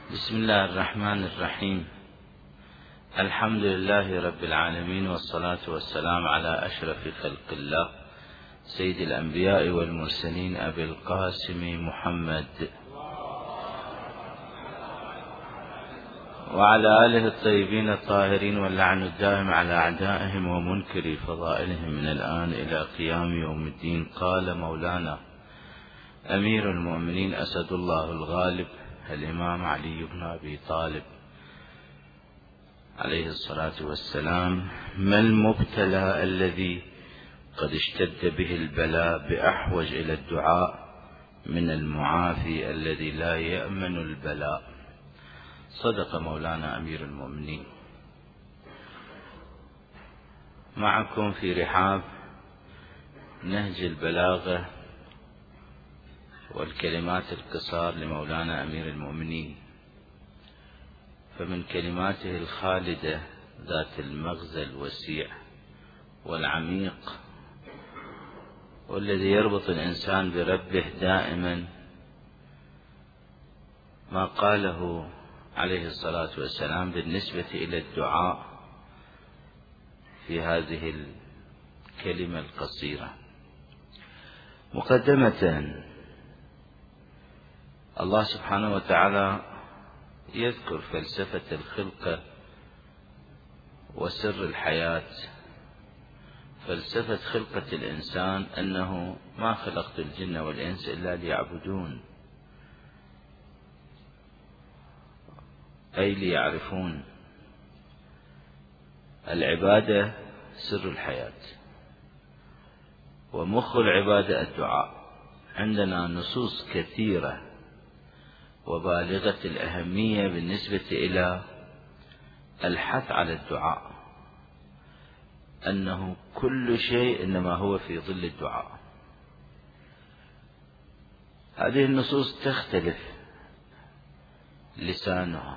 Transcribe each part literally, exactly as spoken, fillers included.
بسم الله الرحمن الرحيم. الحمد لله رب العالمين، والصلاة والسلام على أشرف خلق الله سيد الأنبياء والمرسلين أبي القاسم محمد وعلى آله الطيبين الطاهرين، واللعن الدائم على أعدائهم ومنكر فضائلهم من الآن إلى قيام يوم الدين. قال مولانا أمير المؤمنين أسد الله الغالب الإمام علي بن أبي طالب عليه الصلاة والسلام: ما المبتلى الذي قد اشتد به البلاء بأحوج إلى الدعاء من المعافي الذي لا يأمن البلاء؟ صدق مولانا أمير المؤمنين. معكم في رحاب نهج البلاغة والكلمات القصار لمولانا أمير المؤمنين، فمن كلماته الخالدة ذات المغزى الوسيع والعميق، والذي يربط الإنسان بربه دائما، ما قاله عليه الصلاة والسلام بالنسبة إلى الدعاء في هذه الكلمة القصيرة. مقدمة: الله سبحانه وتعالى يذكر فلسفة الخلقة وسر الحياة. فلسفة خلقة الإنسان أنه ما خلقت الجن والإنس إلا ليعبدون، أي ليعرفون. العبادة سر الحياة، ومخ العبادة الدعاء. عندنا نصوص كثيرة وبالغة الأهمية بالنسبة إلى الحث على الدعاء، أنه كل شيء إنما هو في ظل الدعاء. هذه النصوص تختلف لسانها،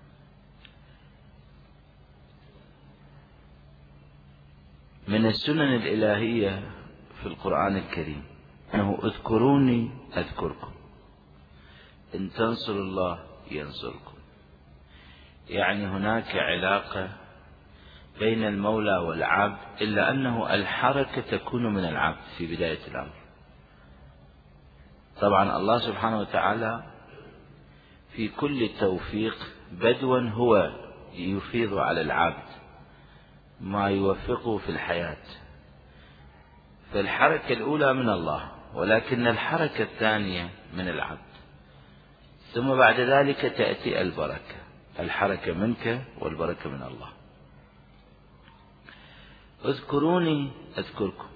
من السنن الإلهية في القرآن الكريم أنه اذكروني أذكركم، إن تنصروا الله ينصركم. يعني هناك علاقة بين المولى والعبد، إلا أنه الحركة تكون من العبد في بداية الأمر. طبعا الله سبحانه وتعالى في كل توفيق بدوا هو يفيض على العبد ما يوفقه في الحياة. فالحركة الأولى من الله، ولكن الحركة الثانية من العبد، ثم بعد ذلك تأتي البركة. الحركة منك والبركة من الله. اذكروني أذكركم،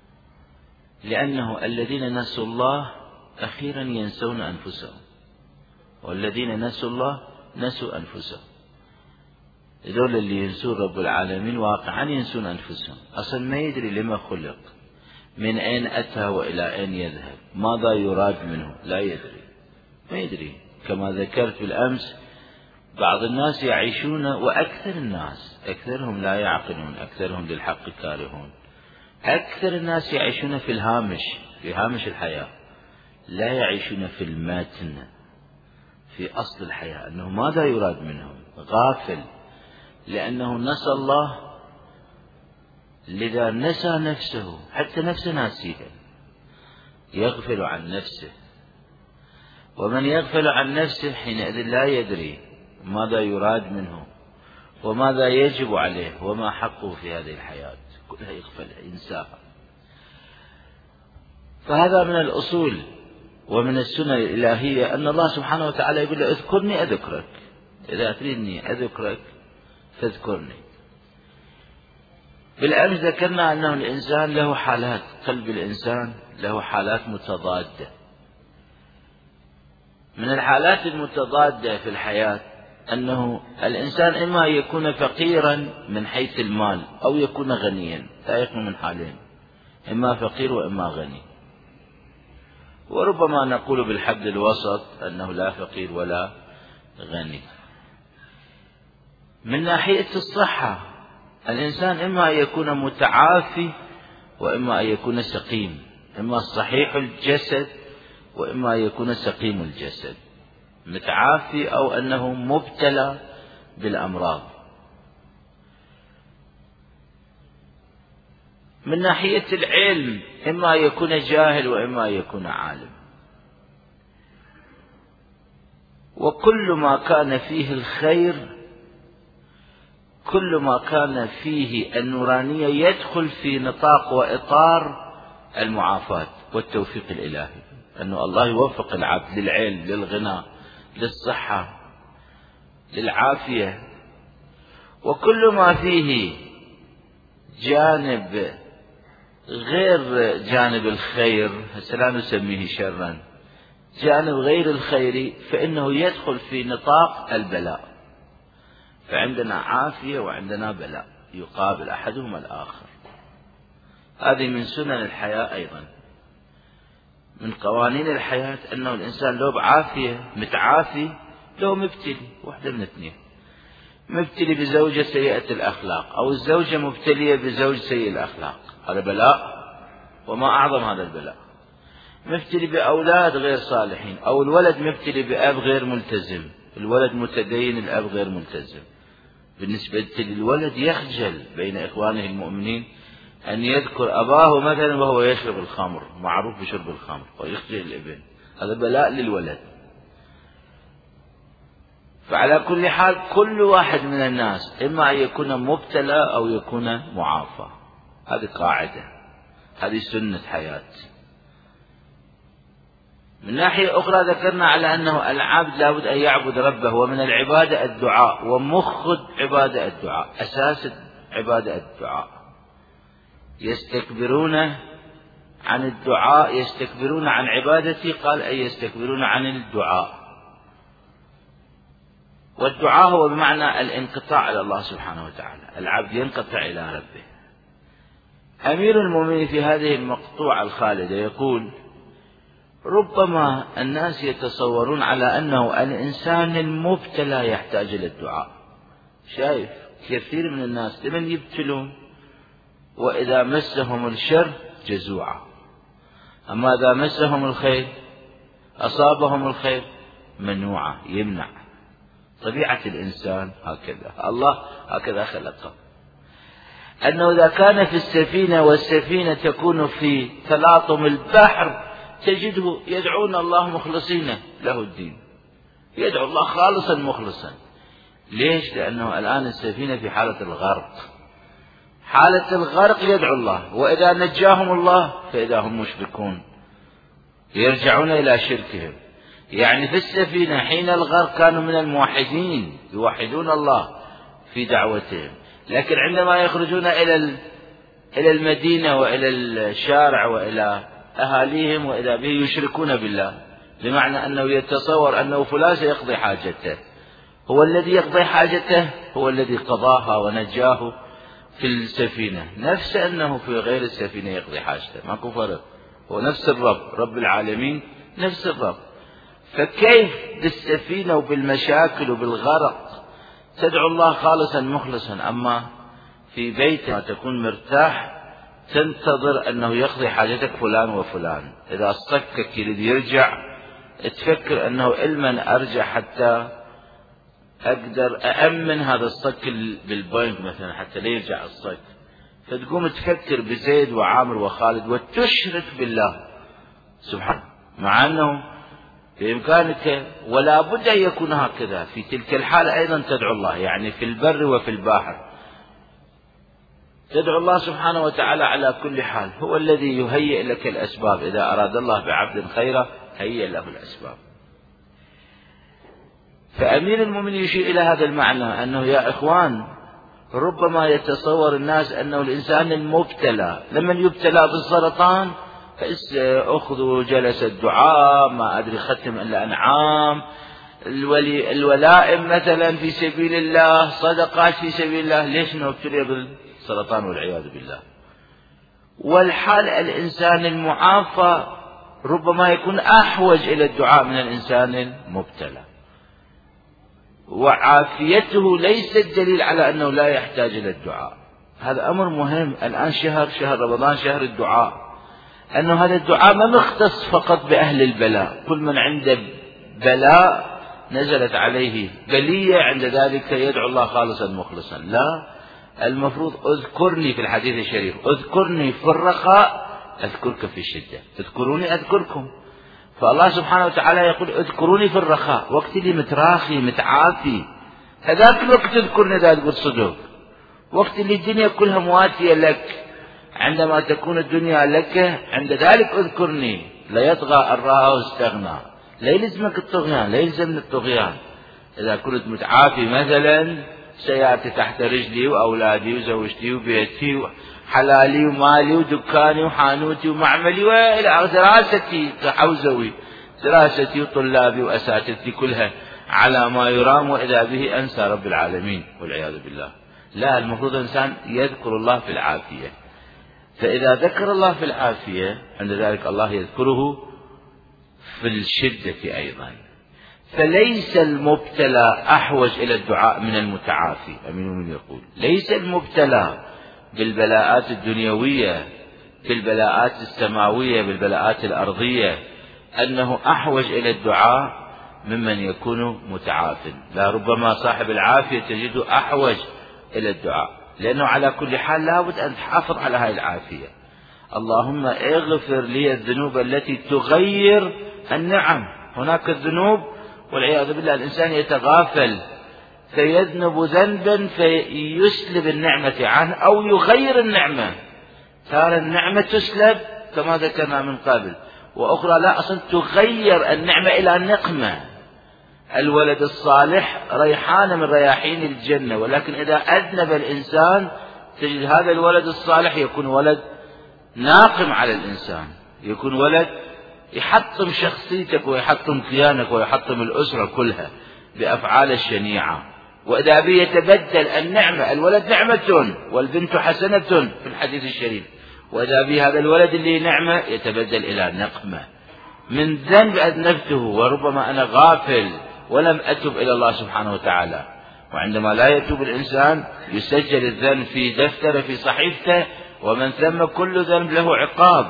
لأنه الذين نسوا الله أخيرا ينسون أنفسهم، والذين نسوا الله نسوا أنفسهم. دول اللي ينسون رب العالمين واقعا ينسون أنفسهم. أصلا ما يدري لما خلق، من أين أتى وإلى أين يذهب، ماذا يراد منه، لا يدري، ما يدري. كما ذكرت بالأمس، بعض الناس يعيشون، وأكثر الناس أكثرهم لا يعقلون، أكثرهم للحق كارهون. أكثر الناس يعيشون في الهامش، في هامش الحياة، لا يعيشون في المتن، في أصل الحياة، أنه ماذا يراد منهم. غافل، لأنه نسى الله، لذا نسى نفسه، حتى نفسه ناسيها. يغفل عن نفسه، ومن يغفل عن نفسه حينئذ لا يدري ماذا يراد منه، وماذا يجب عليه، وما حقه في هذه الحياة. كلها يغفل، ينساها. فهذا من الأصول ومن السنة الإلهية، أن الله سبحانه وتعالى يقول له اذكرني أذكرك، إذا تريدني أذكرك فاذكرني. بالأمس ذكرنا أنه الإنسان له حالات، قلب الإنسان له حالات متضادة. من الحالات المتضادة في الحياة أنه الإنسان إما يكون فقيرا من حيث المال، أو يكون غنيا، لا يكون من حالين، إما فقير وإما غني. وربما نقول بالحد الوسط أنه لا فقير ولا غني. من ناحية الصحة، الإنسان إما يكون متعافي وإما يكون سقيم، إما صحيح الجسد وإما يكون سقيم الجسد. متعافي أو أنه مبتلى بالأمراض. من ناحية العلم إما يكون جاهل وإما يكون عالم، وكل ما كان فيه الخير، كل ما كان فيه النورانية يدخل في نطاق وإطار المعافاة والتوفيق الإلهي، أنه الله يوفق العبد للعلم، للغنى، للصحة، للعافية. وكل ما فيه جانب غير جانب الخير، هسه لا نسميه شرا، جانب غير الخيري، فإنه يدخل في نطاق البلاء. فعندنا عافية وعندنا بلاء يقابل أحدهما الآخر. هذه من سنن الحياة أيضا، من قوانين الحياة، أنه الإنسان لو بعافية متعافي لو مبتلي، واحدة من اثنين، مبتلي بزوجة سيئة الأخلاق أو الزوجة مبتلية بزوج سيء الأخلاق، هذا بلاء وما أعظم هذا البلاء. مبتلي بأولاد غير صالحين، أو الولد مبتلي بأب غير ملتزم، الولد متدين الأب غير ملتزم. بالنسبة للولد يخجل بين إخوانه المؤمنين أن يذكر أباه مثلا وهو يشرب الخمر، معروف بشرب الخمر، ويخجل الابن، هذا بلاء للولد. فعلى كل حال كل واحد من الناس إما أن يكون مبتلى أو يكون معافى، هذه قاعدة، هذه سنة حياة. من ناحية أخرى ذكرنا على أنه العبد لابد أن يعبد ربه، ومن العبادة الدعاء، ومخ عبادة الدعاء، أساس عبادة الدعاء. يستكبرون عن الدعاء، يستكبرون عن عبادتي، قال أي يستكبرون عن الدعاء. والدعاء هو بمعنى الانقطاع على الله سبحانه وتعالى، العبد ينقطع إلى ربه. أمير المؤمنين في هذه المقطوعة الخالدة يقول: ربما الناس يتصورون على أنه الإنسان المبتلى يحتاج إلى الدعاء. شايف كثير من الناس لمن يبتلون وإذا مسهم الشر جزوعا، أما إذا مسهم الخير أصابهم الخير منوعا، يمنع. طبيعة الإنسان هكذا، الله هكذا خلقه، أنه إذا كان في السفينة والسفينة تكون في تلاطم البحر تجده يدعون الله مخلصين له الدين، يدعو الله خالصا مخلصا. ليش؟ لأنه الآن السفينة في حالة الغرق، حالة الغرق يدعو الله، وإذا نجاهم الله فإذا هم مشركون يرجعون إلى شركهم. يعني في السفينة حين الغرق كانوا من الموحدين يوحدون الله في دعوتهم، لكن عندما يخرجون إلى إلى المدينة وإلى الشارع وإلى أهاليهم وإذا به يشركون بالله، بمعنى أنه يتصور أنه فلان سيقضي حاجته، هو الذي يقضي حاجته، هو الذي قضاها ونجاه في السفينة، نفس أنه في غير السفينة يقضي حاجته، ماكو فرق، هو نفس الرب، رب العالمين نفس الرب. فكيف بالسفينة وبالمشاكل وبالغرق تدعو الله خالصا مخلصا، أما في بيتك تكون مرتاح تنتظر أنه يقضي حاجتك فلان وفلان، إذا صكك يريد يرجع تفكر أنه إلمن أرجع حتى أقدر أأمن هذا الصك بالبنك مثلا حتى لا يرجع الصك، فتقوم تفكر بزيد وعامر وخالد وتشرك بالله سبحانه، مع أنه بإمكانك ولا بد أن يكون هكذا. في تلك الحالة أيضا تدعو الله، يعني في البر وفي البحر تدعو الله سبحانه وتعالى على كل حال، هو الذي يهيئ لك الأسباب، إذا أراد الله بعبد خيرا هيئ له الأسباب. فأمير المؤمنين يشير إلى هذا المعنى، أنه يا إخوان ربما يتصور الناس أنه الإنسان المبتلى لمن يبتلى بالسرطان أخذوا جلسة دعاء، ما أدري ختم الأنعام، الولي الولائم مثلا في سبيل الله، صدقات في سبيل الله. ليش نبتلي بالسرطان والعياذ بالله؟ والحال الإنسان المعافى ربما يكون أحوج إلى الدعاء من الإنسان المبتلى، وعافيته ليست دليل على أنه لا يحتاج إلى الدعاء. هذا أمر مهم. الآن شهر شهر رمضان شهر الدعاء، أنه هذا الدعاء ما مختص فقط بأهل البلاء، كل من عنده بلاء نزلت عليه بلية عند ذلك يدعو الله خالصا مخلصا. لا، المفروض اذكرني في الحديث الشريف، اذكرني في الرخاء اذكرك في الشدة، اذكروني اذكركم. فالله سبحانه وتعالى يقول اذكروني في الرخاء، وقت اللي متراخي متعافي هذاك الوقت تذكرني إذا تقول صدق. وقت اللي الدنيا كلها مواتية لك، عندما تكون الدنيا لك عند ذلك اذكرني. لا يطغى أن رآه استغنى، لا يلزمك الطغيان، لا يلزمني الطغيان. إذا كنت متعافي مثلا سيأتي تحت رجلي وأولادي وزوجتي وبيتي وحلالي ومالي ودكاني وحانوتي ومعملي وإلى دراستي كحوزوي، دراستي وطلابي وأساتذتي كلها على ما يرام، وإذا به أنسى رب العالمين والعياذ بالله. لا، المفروض الإنسان يذكر الله في العافية. فإذا ذكر الله في العافية عند ذلك الله يذكره في الشدة أيضا. فليس المبتلى أحوج إلى الدعاء من المتعافي. أمين من يقول ليس المبتلى بالبلاءات الدنيوية، بالبلاءات السماوية، بالبلاءات الأرضية أنه أحوج إلى الدعاء ممن يكون متعاف. لا، ربما صاحب العافية تجده أحوج إلى الدعاء، لأنه على كل حال لابد أن تحافظ على هذه العافية. اللهم اغفر لي الذنوب التي تغير النعم. هناك الذنوب والعياذ بالله الإنسان يتغافل فيذنب ذنبا فيسلب النعمة عنه أو يغير النعمة. ترى النعمة تسلب كما ذكرنا من قبل، وأخرى لا، أصلا تغير النعمة إلى نقمة. الولد الصالح ريحان من رياحين الجنة، ولكن إذا أذنب الإنسان تجد هذا الولد الصالح يكون ولد ناقم على الإنسان، يكون ولد يحطم شخصيتك ويحطم كيانك ويحطم الأسرة كلها بأفعال الشنيعة. وإذا به يتبدل النعمة، الولد نعمة والبنت حسنة في الحديث الشريف، وإذا به هذا الولد اللي نعمة يتبدل إلى نقمة من ذنب أذنبته، وربما أنا غافل ولم أتب إلى الله سبحانه وتعالى. وعندما لا يتوب الإنسان يسجل الذنب في دفتر في صحيفته، ومن ثم كل ذنب له عقاب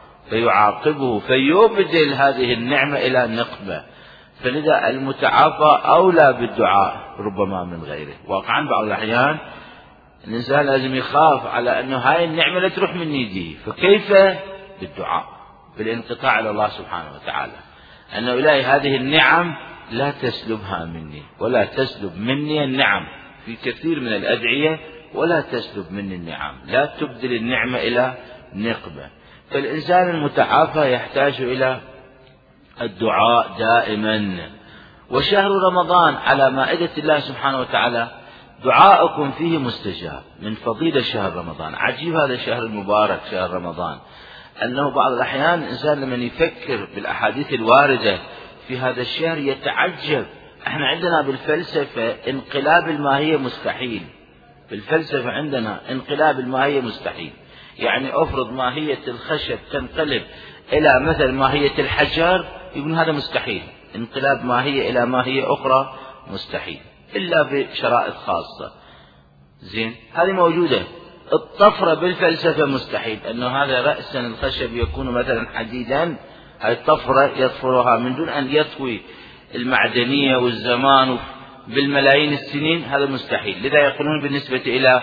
فيعاقبه فيبدل هذه النعمة إلى نقمة. فلذا المتعافى أولى بالدعاء ربما من غيره. واقعا بعض الأحيان الإنسان لازم يخاف على أنه هاي النعمة لا تروح من يديه، فكيف بالدعاء، بالانقطاع إلى الله سبحانه وتعالى، أنه إلهي هذه النعم لا تسلبها مني، ولا تسلب مني النعم في كثير من الأدعية، ولا تسلب مني النعم، لا تبدل النعمة إلى نقمة. فالإنسان المتعافى يحتاج إلى الدعاء دائما. وشهر رمضان على مائدة الله سبحانه وتعالى دعاءكم فيه مستجاب. من فضيلة شهر رمضان، عجيب هذا الشهر المبارك شهر رمضان، أنه بعض الأحيان الإنسان لمن يفكر بالأحاديث الواردة في هذا الشهر يتعجب. احنا عندنا بالفلسفة انقلاب الماهية مستحيل، بالفلسفة عندنا انقلاب الماهية مستحيل. يعني أفرض ماهية الخشب تنقلب إلى مثل ماهية الحجر، يقول هذا مستحيل. انقلاب ماهية إلى ماهية أخرى مستحيل إلا بشرائط خاصة. زين، هذه موجودة. الطفرة بالفلسفة مستحيل، أنه هذا رأسا الخشب يكون مثلا حديدا، هذه الطفرة يطفرها من دون أن يطوي المعدنية والزمان بالملايين السنين، هذا مستحيل. لذا يقولون بالنسبة إلى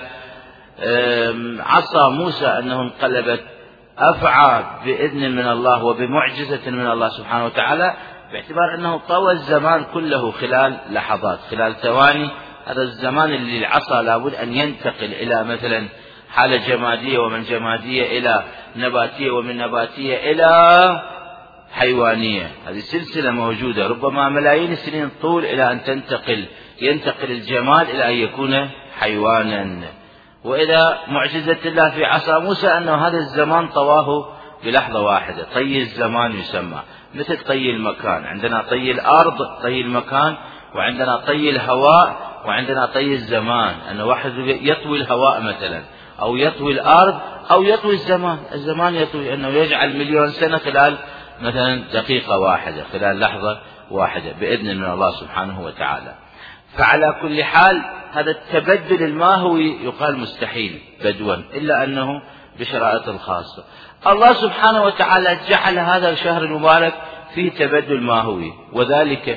عصا موسى أنه انقلبت أفعى بإذن من الله وبمعجزة من الله سبحانه وتعالى، باعتبار أنه طوى الزمان كله خلال لحظات، خلال ثواني. هذا الزمان اللي العصا لابد أن ينتقل إلى مثلا حالة جمادية، ومن جمادية إلى نباتية، ومن نباتية إلى حيوانية. هذه سلسلة موجودة ربما ملايين السنين طول إلى أن تنتقل ينتقل الجماد إلى أن يكون حيوانا. وإذا معجزة الله في عصا موسى أنه هذا الزمان طواه بلحظة واحدة. طي الزمان يسمى مثل طي المكان، عندنا طي الأرض طي المكان، وعندنا طي الهواء، وعندنا طي الزمان، أن واحد يطوي الهواء مثلا، أو يطوي الأرض، أو يطوي الزمان. الزمان يطوي أنه يجعل مليون سنة خلال مثلا دقيقة واحدة، خلال لحظة واحدة بإذن من الله سبحانه وتعالى. فعلى كل حال هذا التبدل الماهوي يقال مستحيل بدوا، إلا أنه بشرائط الخاصة. الله سبحانه وتعالى جعل هذا الشهر المبارك فيه تبدل ماهوي، وذلك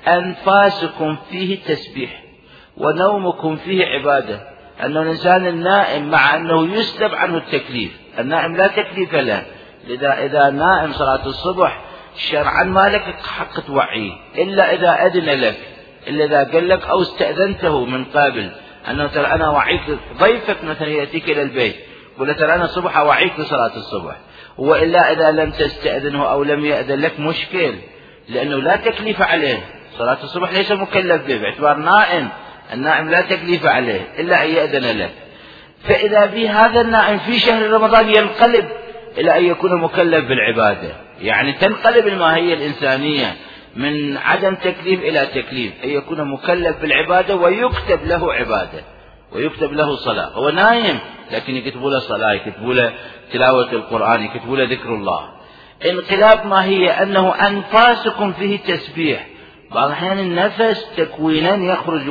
أنفاسكم فيه تسبيح ونومكم فيه عبادة. أن الإنسان النائم مع أنه يسلب عنه التكليف، النائم لا تكليف له، لذا إذا نائم صلاة الصبح شرعا ما لك حق توعيه إلا إذا أذن لك، إلا إذا قال لك أو استأذنته من قبل أنه ترى أنا وعيك ضيفك مثلا يأتيك إلى البيت، قل ترى أنا صبح وعيك لصلاة الصبح، وإلا إذا لم تستأذنه أو لم يأذن لك مشكل، لأنه لا تكليف عليه، صلاة الصبح ليس مكلف به باعتبار نائم، النائم لا تكليف عليه إلا أن يأذن لك. فإذا بهذا النائم في شهر رمضان ينقلب إلى أن يكون مكلف بالعبادة، يعني تنقلب الماهية الإنسانية من عدم تكليف إلى تكليف، أن يكون مكلف بالعبادة ويكتب له عبادة ويكتب له صلاة. هو نايم لكن يكتبوا له صلاة، يكتبوا له تلاوة القرآن، يكتبوا له ذكر الله. انقلاب ما هي أنه أنفاسكم فيه تسبيح. بعض الأحيان النفس تكوينا يخرج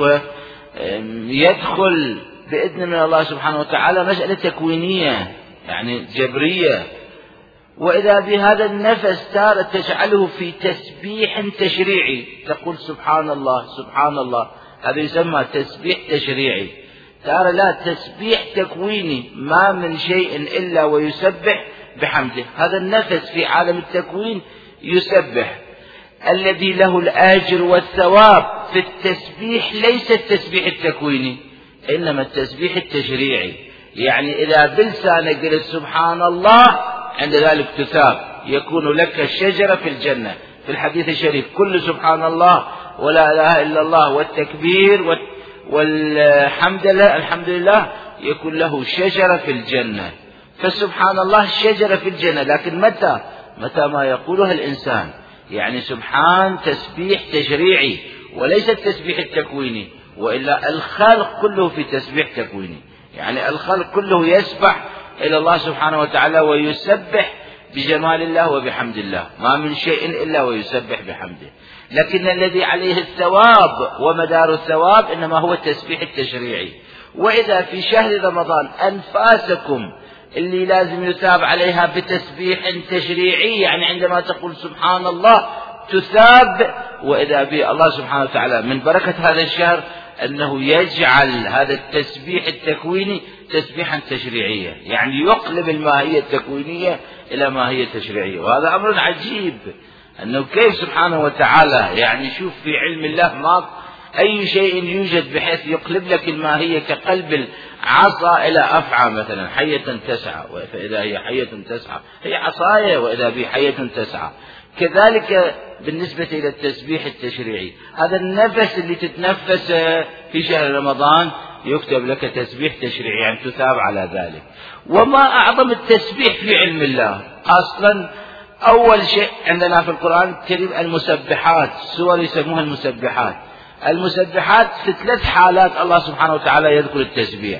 ويدخل بإذن من الله سبحانه وتعالى مسألة تكوينية يعني جبرية، وإذا بهذا النفس تارة تجعله في تسبيح تشريعي، تقول سبحان الله سبحان الله، هذا يسمى تسبيح تشريعي. تارة لا، تسبيح تكويني، ما من شيء إلا ويسبح بحمده. هذا النفس في عالم التكوين يسبح، الذي له الأجر والثواب في التسبيح ليس التسبيح التكويني إنما التسبيح التشريعي. يعني إذا بلسانك قلت سبحان الله عند ذلك تثاب، يكون لك الشجرة في الجنة. في الحديث الشريف كل سبحان الله ولا إله إلا الله والتكبير والحمد لله الحمد لله يكون له شجرة في الجنة. فسبحان الله شجرة في الجنة، لكن متى متى ما يقولها الإنسان، يعني سبحان تسبيح تشريعي وليس التسبيح التكويني، وإلا الخلق كله في تسبيح تكويني، يعني الخلق كله يسبح إلى الله سبحانه وتعالى ويسبح بجمال الله وبحمد الله، ما من شيء إلا ويسبح بحمده. لكن الذي عليه الثواب ومدار الثواب إنما هو التسبيح التشريعي. وإذا في شهر رمضان أنفاسكم اللي لازم يثاب عليها بتسبيح تشريعي، يعني عندما تقول سبحان الله تثاب. وإذا به الله سبحانه وتعالى من بركة هذا الشهر أنه يجعل هذا التسبيح التكويني تسبيحا تشريعيا، يعني يقلب الماهية التكوينية إلى ماهية تشريعية. وهذا أمر عجيب أنه كيف سبحانه وتعالى، يعني شوف في علم الله ما أي شيء يوجد بحيث يقلب لك الماهية كقلب العصا إلى أفعى مثلا، حية تسعى، فإذا هي حية تسعى هي عصاية وإذا بي حية تسعى. كذلك بالنسبة إلى التسبيح التشريعي، هذا النفس اللي تتنفس في شهر رمضان يكتب لك تسبيح تشريعي، يعني تثاب على ذلك. وما أعظم التسبيح في علم الله أصلا. أول شيء عندنا في القرآن الكريم المسبحات، سور يسموها المسبحات. المسبحات في ثلاث حالات الله سبحانه وتعالى يذكر التسبيح.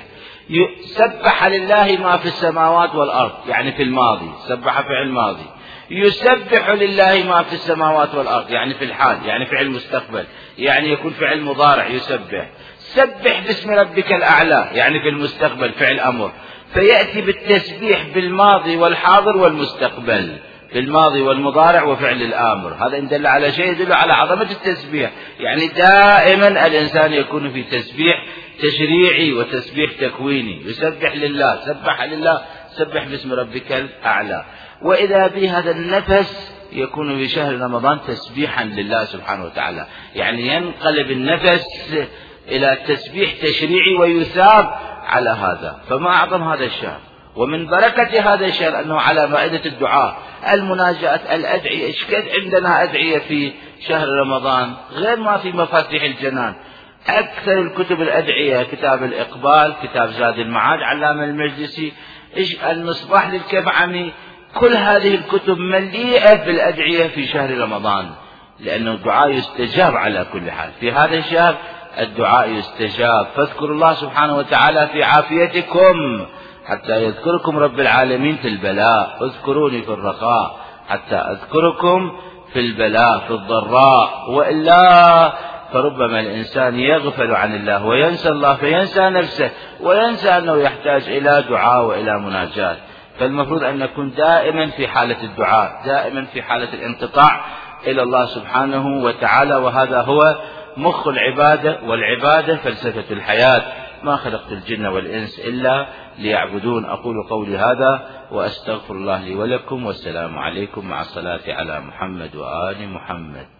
سبح لله ما في السماوات والأرض، يعني في الماضي، سبح فعل ماضي. يسبح لله ما في السماوات والأرض، يعني في الحال، يعني فعل مستقبل، يعني يكون فعل مضارع يسبح. سبح باسم ربك الأعلى، يعني في المستقبل فعل أمر، فيأتي بالتسبيح بالماضي والحاضر والمستقبل، في الماضي والمضارع وفعل الآمر. هذا إن دل على شيء يدل على عظمة التسبيح، يعني دائما الإنسان يكون في تسبيح تشريعي وتسبيح تكويني. يسبح لله، سبح لله، سبح باسم ربك الأعلى. وإذا بهذا النفس يكون في شهر رمضان تسبيحا لله سبحانه وتعالى، يعني ينقلب النفس إلى تسبيح تشريعي ويثاب على هذا. فما أعظم هذا الشهر، ومن بركة هذا الشهر أنه على مائدة الدعاء، المناجاة، الأدعية. إشكد عندنا أدعية في شهر رمضان غير ما في مفاتيح الجنان. أكثر الكتب الأدعية كتاب الإقبال، كتاب زاد المعاد علامة المجلسي، المصباح للكبعمي، كل هذه الكتب مليئة بالأدعية في شهر رمضان، لأنه الدعاء يستجاب على كل حال. في هذا الشهر الدعاء يستجاب. فاذكروا الله سبحانه وتعالى في عافيتكم حتى يذكركم رب العالمين في البلاء، اذكروني في الرخاء حتى أذكركم في البلاء في الضراء. وإلا فربما الإنسان يغفل عن الله وينسى الله فينسى نفسه وينسى أنه يحتاج إلى دعاء وإلى مناجاة. فالمفروض أن نكون دائما في حالة الدعاء، دائما في حالة الانقطاع إلى الله سبحانه وتعالى. وهذا هو مخ العبادة، والعبادة فلسفة الحياة. ما خلقت الجن والإنس إلا ليعبدون. أقول قولي هذا وأستغفر الله لي ولكم، والسلام عليكم، مع الصلاة على محمد وآل محمد.